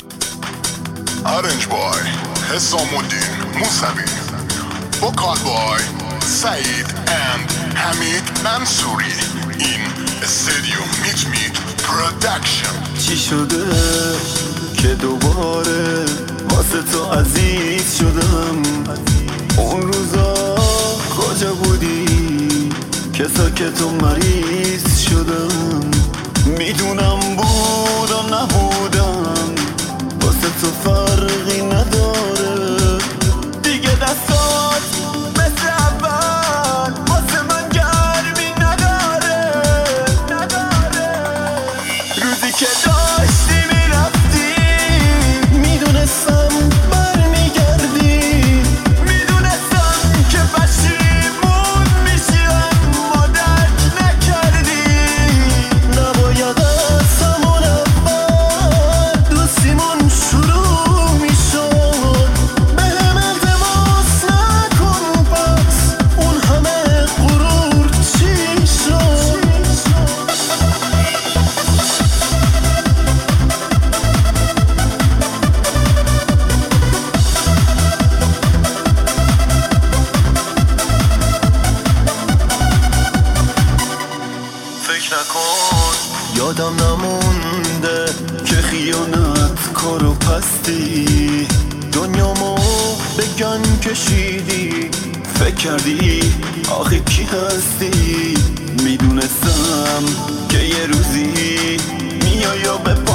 Arrange boy حسام الدین موسوی، vocal boy سعید and حمید منصوری. این استودیو میت پرودکشن. چی شده که دوباره واسه تو عزیز شدم؟ اون روزا کجا بودی که ساکت و مریض شدم؟ میدونم بودم نبودم واسه تو فرقی نداره دیگه. دستات مثل اول واسه من گرمی نداره. روزی که داشتی میرفتی میدونستم برمیگردی، میدونستم که پشیمون میشی اما درک نکردی. نباید از همون اول دوستیمون شروع میشد. بهم التماس نکن پس اون همه غرور چی شد؟ فکر نکن یادم نمونده که خیانت کار و پستی دنیامو به گن کشیدی. فکر کردی آخه کی هستی؟ میدونستم که یه روزی میای و به